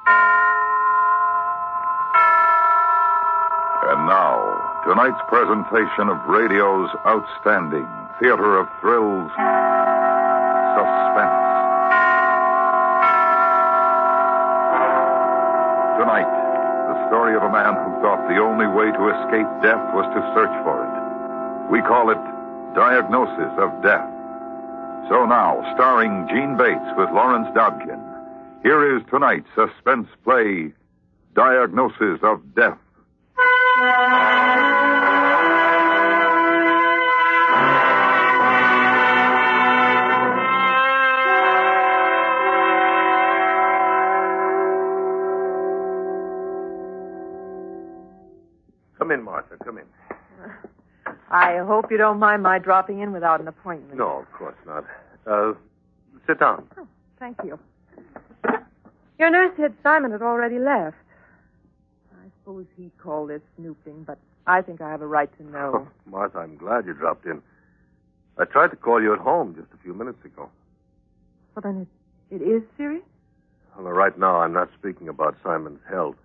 And now, tonight's presentation of radio's outstanding theater of thrills, Suspense. Tonight, the story of a man who thought the only way to escape death was to search for it. We call it Diagnosis of Death. So now, starring Gene Bates with Lawrence Dobkin, here is tonight's suspense play, Diagnosis of Death. Come in, Martha. Come in. I hope you don't mind my dropping in without an appointment. No, of course not. Sit down. Oh, thank you. Your nurse said Simon had already left. I suppose he called this snooping, but I think I have a right to know. Oh, Martha, I'm glad you dropped in. I tried to call you at home just a few minutes ago. Well, then it is serious? Well, right now, I'm not speaking about Simon's health.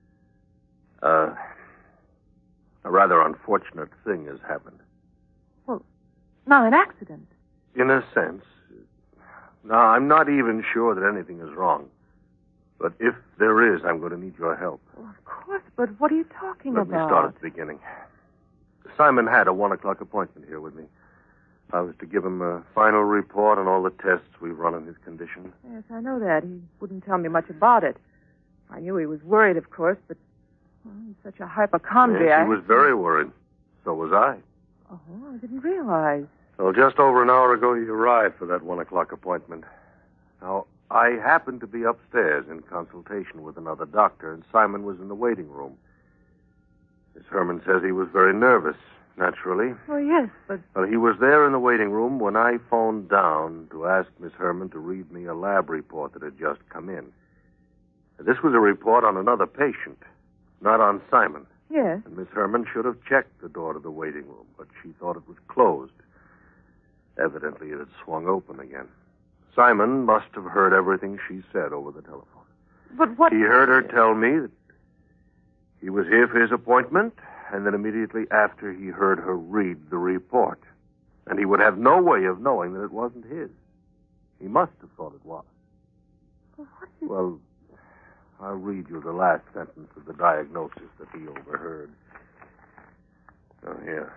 A rather unfortunate thing has happened. Well, not an accident. In a sense. Now, I'm not even sure that anything is wrong. But if there is, I'm going to need your help. Well, of course, but what are you talking Let about? me start at the beginning. Simon had a 1 o'clock appointment here with me. I was to give him a final report on all the tests we've run on his condition. Yes, I know that. He wouldn't tell me much about it. I knew he was worried, of course, but he's such a hypochondriac. Yes, he was very worried. So was I. Oh, I didn't realize. Well, just over an hour ago, he arrived for that 1 o'clock appointment. Now, I happened to be upstairs in consultation with another doctor, and Simon was in the waiting room. Miss Herman says he was very nervous, naturally. Oh, yes, but... Well, he was there in the waiting room when I phoned down to ask Miss Herman to read me a lab report that had just come in. This was a report on another patient, not on Simon. Yes. And Miss Herman should have checked the door to the waiting room, but she thought it was closed. Evidently, it had swung open again. Simon must have heard everything she said over the telephone. But what... He heard her tell me that he was here for his appointment, and then immediately after he heard her read the report. And he would have no way of knowing that it wasn't his. He must have thought it was. Well, I'll read you the last sentence of the diagnosis that he overheard. Oh, here.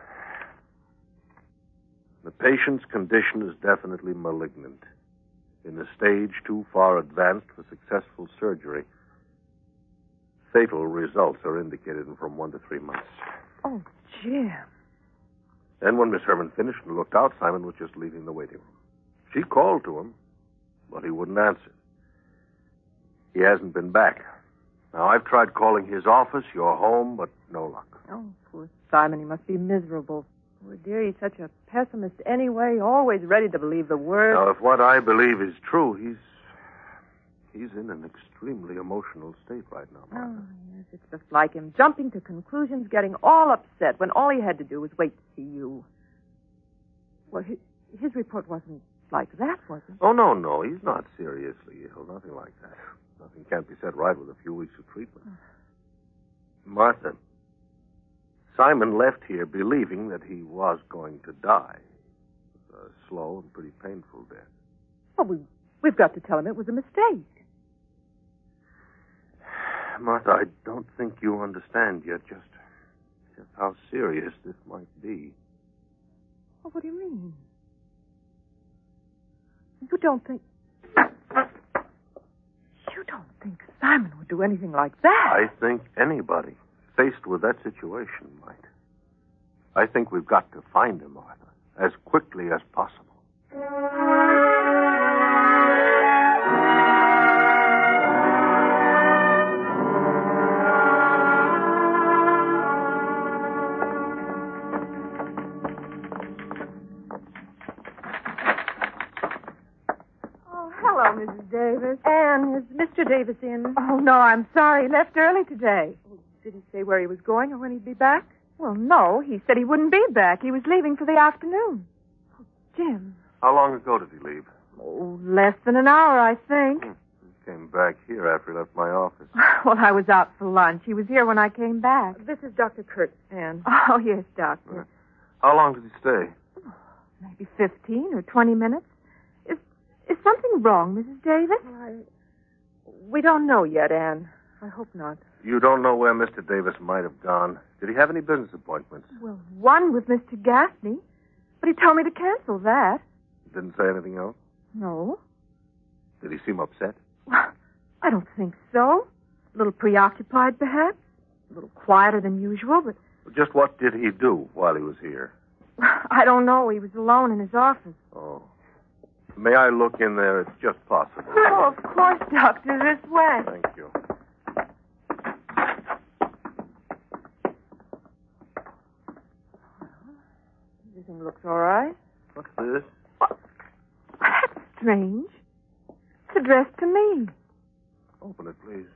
The patient's condition is definitely malignant. In a stage too far advanced for successful surgery. Fatal results are indicated in from 1 to 3 months. Oh, Jim. Then when Miss Herman finished and looked out, Simon was just leaving the waiting room. She called to him, but he wouldn't answer. He hasn't been back. Now, I've tried calling his office, your home, but no luck. Oh, poor Simon. He must be miserable. Poor dear, he's such a pessimist anyway, always ready to believe the worst. Now, if what I believe is true, he's in an extremely emotional state right now, Martha. Oh, yes, it's just like him, jumping to conclusions, getting all upset when all he had to do was wait to see you. Well, his report wasn't like that, was it? Oh, no, he's not seriously ill, nothing like that. Nothing can't be set right with a few weeks of treatment. Martha, Simon left here believing that he was going to die. It was a slow and pretty painful death. Well, we've got to tell him it was a mistake. Martha, I don't think you understand yet just how serious this might be. Well, what do you mean? You don't think Simon would do anything like that? I think anybody faced with that situation might. I think we've got to find him, Martha, as quickly as possible. Hello, Mrs. Davis. Anne, is Mr. Davis in? Oh, no, I'm sorry. He left early today. Did he say where he was going or when he'd be back? Well, no. He said he wouldn't be back. He was leaving for the afternoon. Oh, Jim. How long ago did he leave? Oh, less than an hour, I think. He came back here after he left my office? Well, I was out for lunch. He was here when I came back. This is Dr. Kurtz, Anne. Oh, yes, Doctor. How long did he stay? Maybe 15 or 20 minutes. Is something wrong, Mrs. Davis? We don't know yet, Anne. I hope not. You don't know where Mr. Davis might have gone. Did he have any business appointments? Well, one with Mr. Gaffney, but he told me to cancel that. Didn't say anything else? No. Did he seem upset? Well, I don't think so. A little preoccupied, perhaps. A little quieter than usual, but... Just what did he do while he was here? I don't know. He was alone in his office. Oh. May I look in there? It's just possible. Oh, of course, Doctor. This way. Thank you. Everything looks all right. What's this? That's strange. It's addressed to me. Open it, please.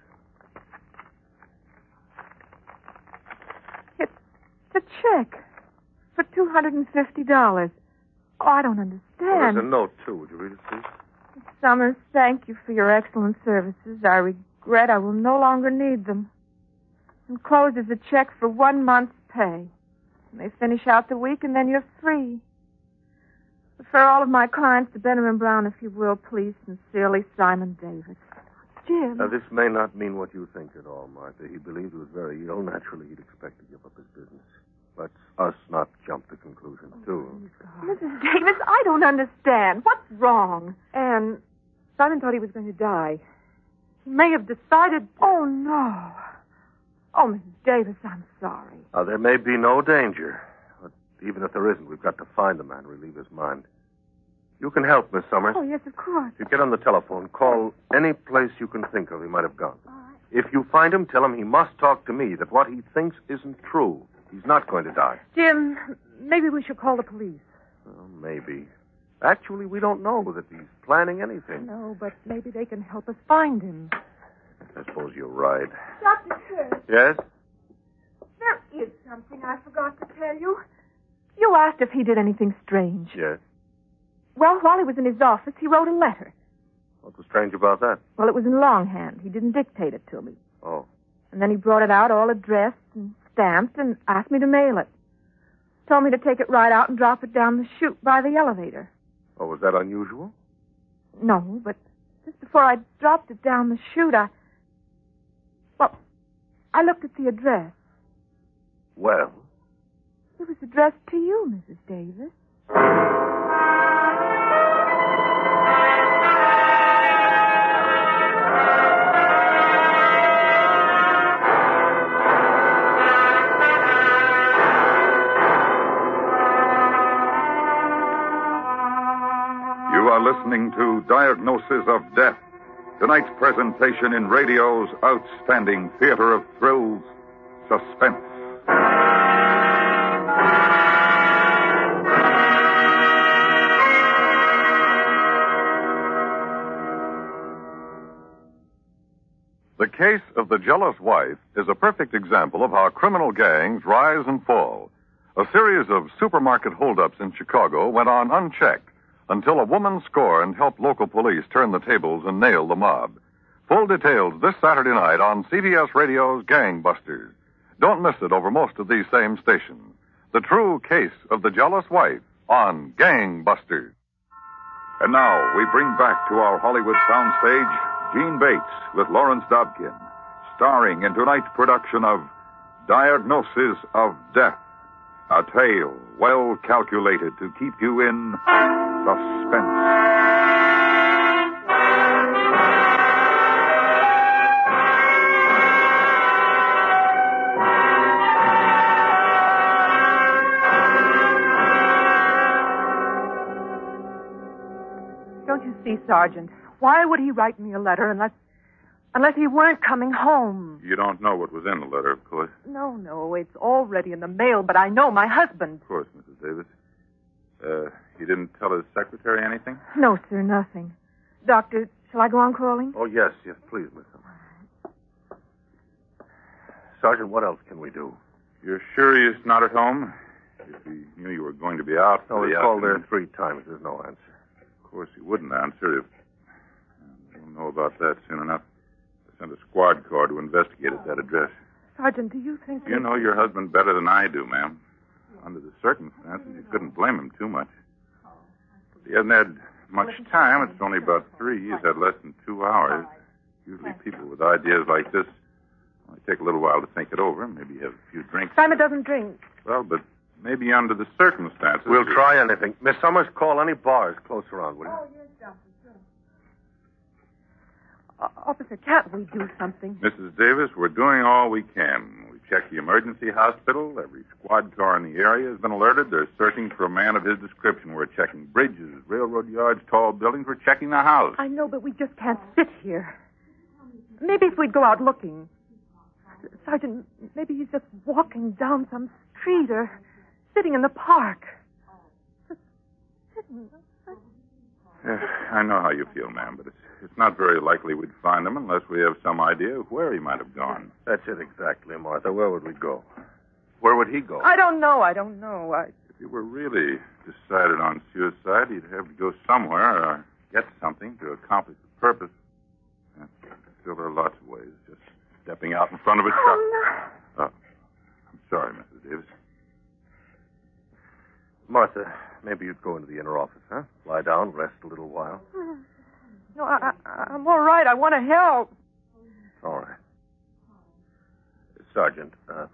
It's a check for $250. Oh, I don't understand. Well, there's a note, too. Would you read it, please? Summers, thank you for your excellent services. I regret I will no longer need them. Enclosed is a check for 1 month's pay. You may finish out the week, and then you're free. Refer all of my clients to Benham and Brown, if you will, please. Sincerely, Simon Davis. Jim. Now, this may not mean what you think at all, Martha. He believed he was very ill. Naturally, he'd expect to give up his business. Let's us not jump to conclusions, too. Mrs. Davis, I don't understand. What's wrong? Anne, Simon thought he was going to die. He may have decided... Oh, no. Oh, Mrs. Davis, I'm sorry. Now, there may be no danger. But even if there isn't, we've got to find the man, relieve his mind. You can help, Miss Summers. Oh, yes, of course. If you get on the telephone, call any place you can think of he might have gone. All right. If you find him, tell him he must talk to me, that what he thinks isn't true. He's not going to die. Jim, maybe we should call the police. Well, maybe. Actually, we don't know that he's planning anything. No, but maybe they can help us find him. I suppose you're right. Dr. Kurtz, Yes? there is something I forgot to tell you. You asked if he did anything strange. Yes. Well, while he was in his office, he wrote a letter. What was strange about that? Well, it was in longhand. He didn't dictate it to me. Oh. And then he brought it out all addressed and stamped and asked me to mail it. Told me to take it right out and drop it down the chute by the elevator. Oh, was that unusual? No, but just before I dropped it down the chute, I looked at the address. Well? It was addressed to you, Mrs. Davis. You are listening to Diagnosis of Death, tonight's presentation in radio's outstanding theater of thrills, Suspense. The case of the jealous wife is a perfect example of how criminal gangs rise and fall. A series of supermarket holdups in Chicago went on unchecked until a woman scorned helped local police turn the tables and nail the mob. Full details this Saturday night on CBS Radio's Gangbusters. Don't miss it over most of these same stations. The true case of the jealous wife on Gangbusters. And now we bring back to our Hollywood soundstage Gene Bates with Lawrence Dobkin, starring in tonight's production of Diagnosis of Death, a tale well calculated to keep you in suspense. Don't you see, Sergeant? Why would he write me a letter unless he weren't coming home? You don't know what was in the letter, of course. No, it's already in the mail, but I know my husband. Of course, Mrs. Davis. He didn't tell his secretary anything? No, sir, nothing. Doctor, shall I go on calling? Oh, yes, please, Miss Summers. Sergeant, what else can we do? You're sure he's not at home? If he knew you were going to be out for No, he the called there afternoon. 3 times. There's no answer. Of course, he wouldn't answer if... We'll know about that soon enough. I sent a squad car to investigate at that address. Sergeant, do you think... You know your husband better than I do, ma'am. Under the circumstances, you couldn't blame him too much. He hasn't had much time. It's only about 3. He's had less than 2 hours. Usually people with ideas like this only take a little while to think it over. Maybe have a few drinks. Simon doesn't drink. Well, but maybe under the circumstances... We'll try anything. Miss Summers, call any bars close around, will you? Oh, yes, Doctor, sure. Officer, can't we do something? Mrs. Davis, we're doing all we can. We checked the emergency hospital. Every squad car in the area has been alerted. They're searching for a man of his description. We're checking bridges, railroad yards, tall buildings. We're checking the house. I know, but we just can't sit here. Maybe if we'd go out looking. Sergeant, maybe he's just walking down some street or sitting in the park. Just sitting. Yes, I know how you feel, ma'am, but it's not very likely we'd find him unless we have some idea of where he might have gone. That's it exactly, Martha. Where would we go? Where would he go? I don't know. If he were really decided on suicide, he'd have to go somewhere or get something to accomplish the purpose. Still, there are lots of ways. Just stepping out in front of a truck. Oh, no. I'm sorry, Mrs. Davis. Martha, maybe you'd go into the inner office, huh? Lie down, rest a little while. No, I'm all right. I want to help. All right. Sergeant,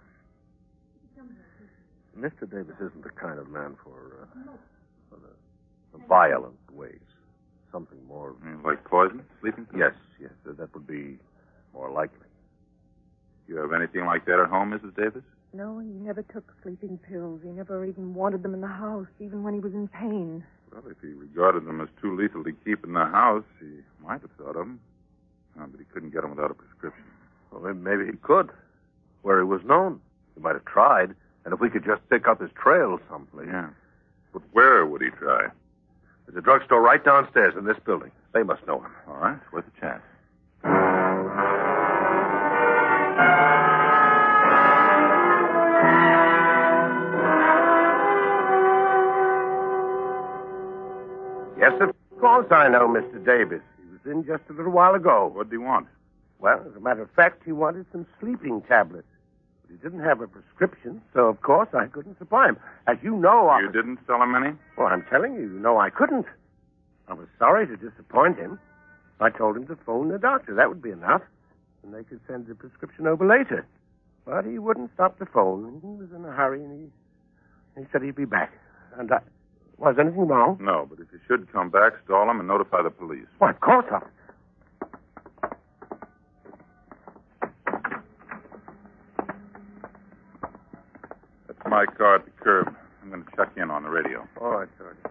Mr. Davis isn't the kind of man for the violent ways. Something more... Like poison? Sleeping pills? Yes, that would be more likely. You have anything like that at home, Mrs. Davis? No, he never took sleeping pills. He never even wanted them in the house, even when he was in pain. Well, if he regarded them as too lethal to keep in the house, he might have thought of them. But he couldn't get them without a prescription. Well, maybe he could. Where he was known. He might have tried. And if we could just pick up his trail someplace. Yeah. But where would he try? There's a drugstore right downstairs in this building. They must know him. All right. It's worth a chance. Yes, of course I know Mr. Davis. He was in just a little while ago. What do you want? Well, as a matter of fact, he wanted some sleeping tablets. But he didn't have a prescription, so of course I couldn't supply him. As you know, You didn't sell him any? Well, I'm telling you, you know I couldn't. I was sorry to disappoint him. I told him to phone the doctor. That would be enough. And they could send the prescription over later. But he wouldn't stop the phone. He was in a hurry, and he said he'd be back. And was anything wrong? No, but if you should come back, stall him and notify the police. Why, of course I'll... That's my car at the curb. I'm going to check in on the radio. All right, Sergeant.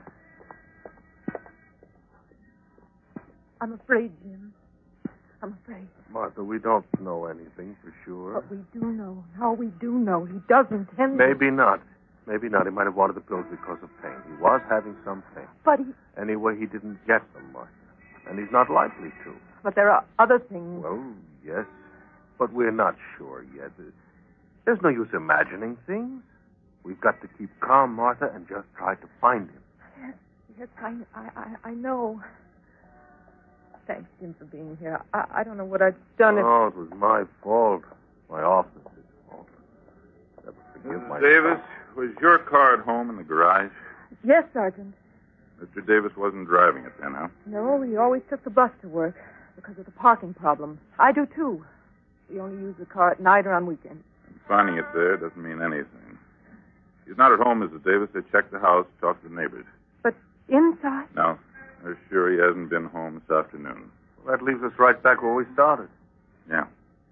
I'm afraid, Jim. I'm afraid. Martha, we don't know anything for sure. But we do know. Now we do know. He does intend... Maybe not. Maybe not. He might have wanted the pills because of pain. He was having some pain. But he... Anyway, he didn't get them, Martha. And he's not likely to. But there are other things. Well, yes. But we're not sure yet. There's no use imagining things. We've got to keep calm, Martha, and just try to find him. Yes, I know. Thanks, Jim, for being here. I don't know what I'd done if... Oh, it was my fault. My office's fault. Never forgive myself. Davis, was your car at home in the garage? Yes, Sergeant. Mr. Davis wasn't driving it then, huh? No, he always took the bus to work because of the parking problem. I do, too. We only use the car at night or on weekends. And finding it there doesn't mean anything. He's not at home, Mrs. Davis. They checked the house, talked to the neighbors. But inside? No. They're sure he hasn't been home this afternoon. Well, that leaves us right back where we started. Yeah.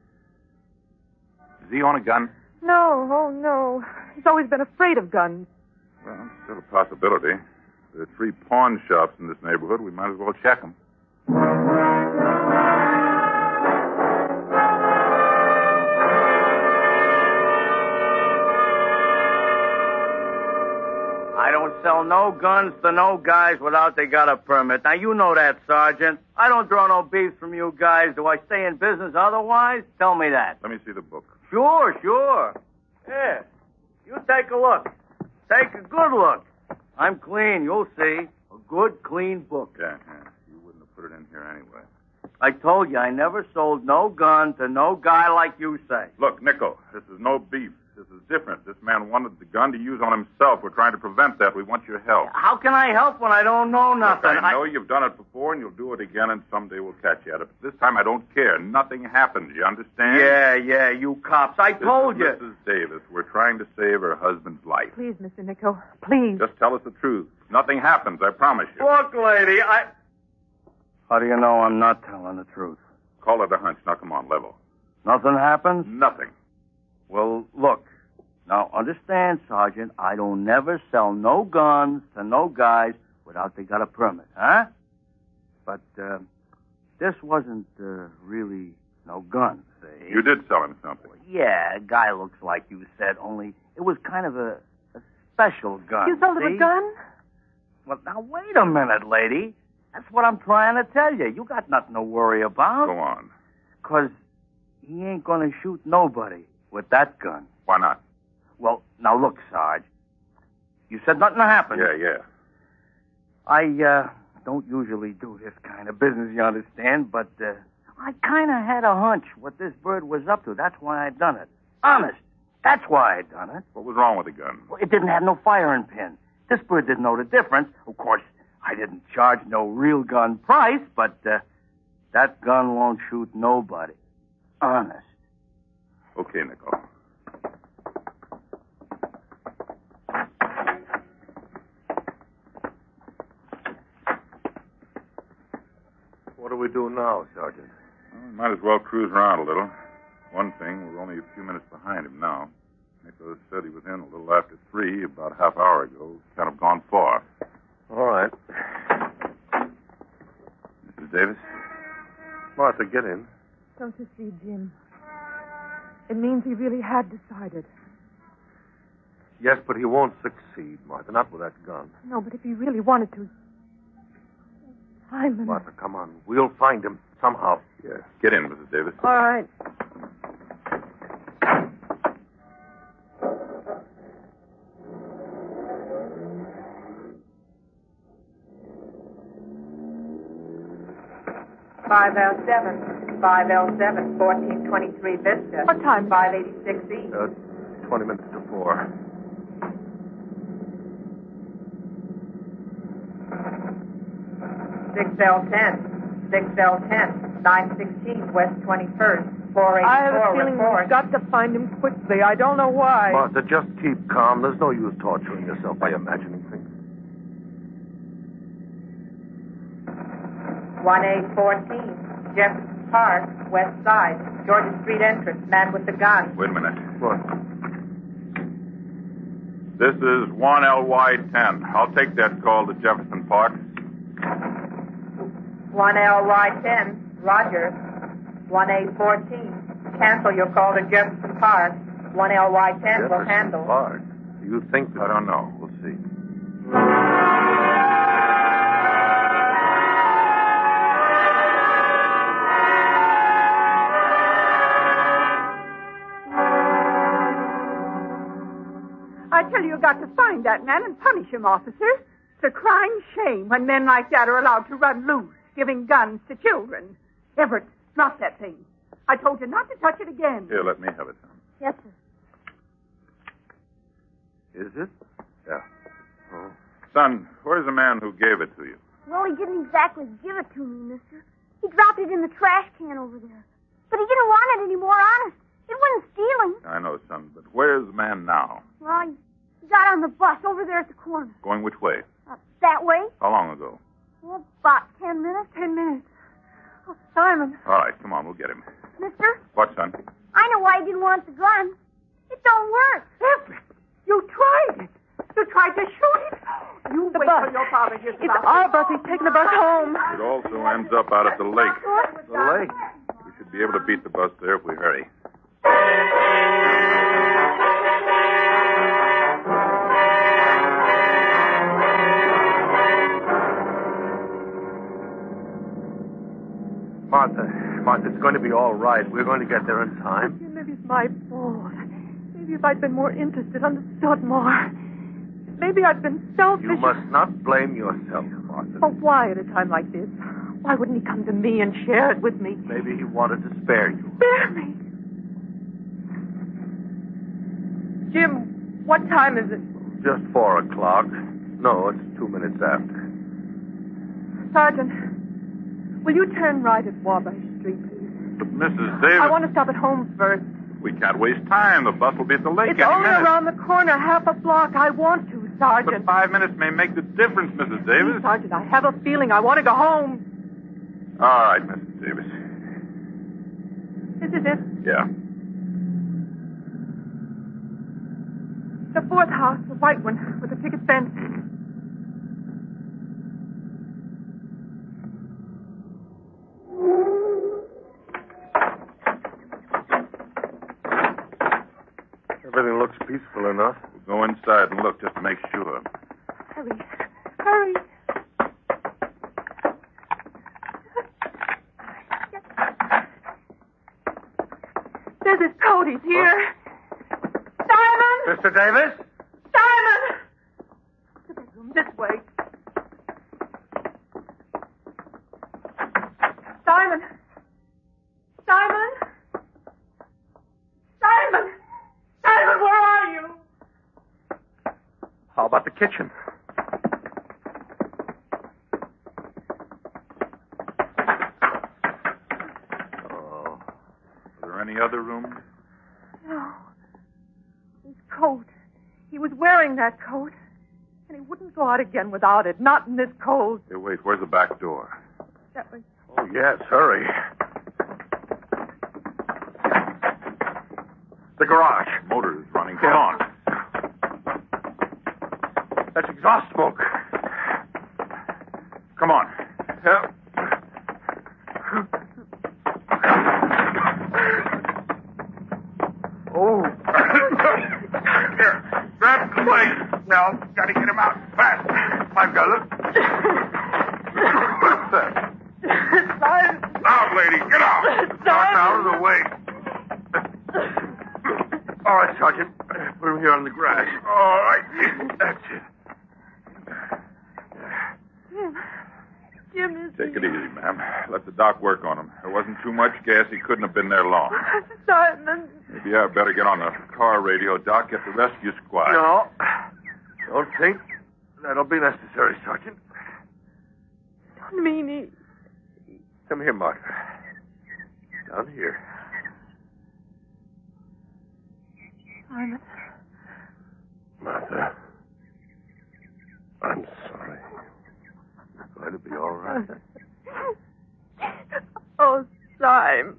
Does he own a gun? No, oh, no. He's always been afraid of guns. Well, it's still a possibility. There are 3 pawn shops in this neighborhood. We might as well check them. I don't sell no guns to no guys without they got a permit. Now, you know that, Sergeant. I don't draw no beef from you guys. Do I stay in business otherwise? Tell me that. Let me see the book. Sure. Here, you take a look. Take a good look. I'm clean, you'll see. A good, clean book. Yeah. You wouldn't have put it in here anyway. I told you I never sold no gun to no guy like you say. Look, Nico, this is no beef. This is different. This man wanted the gun to use on himself. We're trying to prevent that. We want your help. How can I help when I don't know nothing? Look, I know you've done it before, and you'll do it again, and someday we'll catch you at it. But this time I don't care. Nothing happens. You understand? Yeah, you cops. I told you. Mrs. Davis, we're trying to save her husband's life. Please, Mr. Nico, please. Just tell us the truth. Nothing happens, I promise you. Look, lady, How do you know I'm not telling the truth? Call it a hunch. Now, come on, level. Nothing happens? Nothing. Well, look. Now, understand, Sergeant, I don't never sell no guns to no guys without they got a permit, huh? But, this wasn't, really no gun, see? You did sell him something. Yeah, a guy looks like you said, only it was kind of a special gun. You sold him a gun? Well, now, wait a minute, lady. That's what I'm trying to tell you. You got nothing to worry about. Go on. 'Cause he ain't gonna shoot nobody with that gun. Why not? Well, now look, Sarge. You said nothing happened. Yeah. I, don't usually do this kind of business, you understand, but, I kind of had a hunch what this bird was up to. That's why I done it. Honest. That's why I done it. What was wrong with the gun? Well, it didn't have no firing pin. This bird didn't know the difference. Of course, I didn't charge no real gun price, but, that gun won't shoot nobody. Honest. Okay, Nico. What do we do now, Sergeant? Well, we might as well cruise around a little. One thing, we're only a few minutes behind him now. Nicholas said he was in a little after 3, about a half hour ago. Kind of gone far. All right. Mrs. Davis? Martha, get in. Don't you see, Jim? It means he really had decided. Yes, but he won't succeed, Martha, not with that gun. No, but if he really wanted to... Simon. Martha, come on. We'll find him somehow. Yeah. Get in, Mrs. Davis. All right. $5L7, 1423 Vista. What time? 586 East. 20 minutes to 4. $6L10, 916 West 21st, 484 I have a feeling report. we've got to find him quickly. I don't know why. Martha, just keep calm. There's no use torturing yourself by imagining things. 1814, Jefferson Park, West Side, Georgia Street entrance, man with the gun. Wait a minute. What? This is 1LY10. I'll take that call to Jefferson Park. 1LY10, Roger. 1814, cancel your call to Jefferson Park. 1LY10 will handle. Park. You think... I don't know. We'll see. I tell you got to find that man and punish him, officer. It's a crying shame when men like that are allowed to run loose, giving guns to children. Everett, drop that thing. I told you not to touch it again. Here, let me have it, son. Yes, sir. Is it? Yeah. Oh. Son, where's the man who gave it to you? Well, he didn't exactly give it to me, mister. He dropped it in the trash can over there. But he didn't want it anymore, honest. It wasn't stealing. I know, son, but where's the man now? Well, he got on the bus over there at the corner. Going which way? That way? How long ago? Well, about 10 minutes. 10 minutes. Oh, Simon. All right, come on, we'll get him. Mister, What, son? I know why he didn't want the gun. It don't work. Everett, you tried it. You tried to shoot it. You wait till your father hears about it. It's our bus. He's taking the bus home. It also ends up out at the lake. The lake? We should be able to beat the bus there if we hurry. Martha, it's going to be all right. We're going to get there in time. Maybe it's my fault. Maybe if I'd been more interested, understood more. Maybe I've been selfish. You must not blame yourself, Martha. Oh, why at a time like this? Why wouldn't he come to me and share it with me? Maybe he wanted to spare you. Spare me? Jim, what time is it? Just 4 o'clock. No, it's 2 minutes after. Sergeant, will you turn right at Wabash Street, please? But Mrs. Davis... I want to stop at home first. We can't waste time. The bus will be at the lake It's any only minute. around the corner, half a block. I want to, Sergeant. But 5 minutes may make the difference, Mrs. Davis. Sergeant, I have a feeling I want to go home. All right, Mrs. Davis. This is it. Yeah. The fourth house, the white one, with the picket fence. Everything looks peaceful enough. We'll go inside and look just to make sure. Hurry. Hurry. There's his coat. He's here. Simon! Mr. Davis? Simon! The bedroom, this way. Simon! Simon! Simon! Simon, where are you? How about the kitchen? Oh. Are there any other rooms? No. His coat. He was wearing that coat. And he wouldn't go out again without it. Not in this cold. Hey, wait. Where's the back door? That was... Oh, yes, hurry. The garage. Motor is running. Come on. That's exhaust smoke. Come on. Yeah. Oh. Here. Grab the blade. Now, gotta get him out fast. I've got it. What's that? Simon! Out, lady. Get out. Simon! Out of the way. All right, Sergeant. Put him here on the grass. All right. That's it. Jim is... Take it easy, ma'am. Let the doc work on him. There wasn't too much gas. He couldn't have been there long. Simon. Maybe I better get on the car radio, Doc. Get the rescue squad. No. Don't think that'll be necessary, Sergeant. Don't mean he... Come here, Martha. Down here. Simon. Martha. I'm sorry. It's going to be all right. Oh, Simon.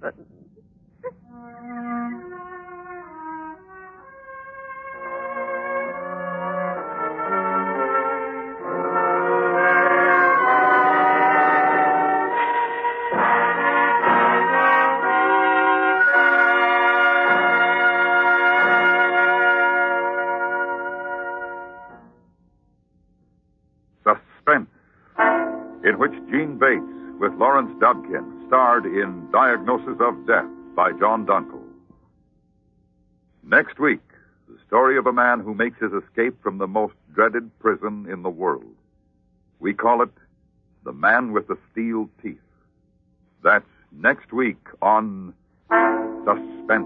Suspense, in which Gene Bates with Lawrence Dobkin starred in Diagnosis of Death by John Dunkel. Next week, the story of a man who makes his escape from the most dreaded prison in the world. We call it The Man with the Steel Teeth. That's next week on Suspense.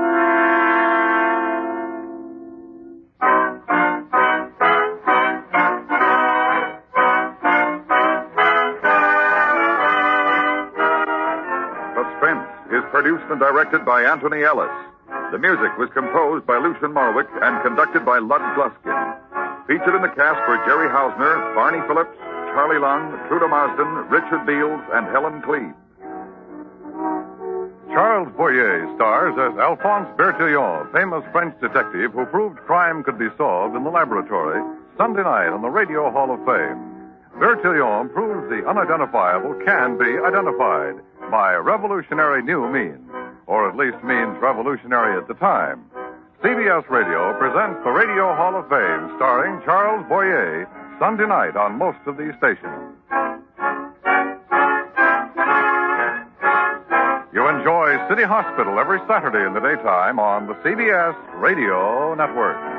Suspense is produced and directed by Anthony Ellis. The music was composed by Lucien Morawick and conducted by Lud Gluskin. Featured in the cast were Jerry Hausner, Barney Phillips, Charlie Lung, Truda Marsden, Richard Beals, and Helen Cleve. Charles Boyer stars as Alphonse Bertillon, famous French detective who proved crime could be solved in the laboratory Sunday night on the Radio Hall of Fame. Bertillon proves the unidentifiable can be identified by revolutionary new means, or at least means revolutionary at the time. CBS Radio presents the Radio Hall of Fame starring Charles Boyer Sunday night on most of these stations. You enjoy City Hospital every Saturday in the daytime on the CBS Radio Network.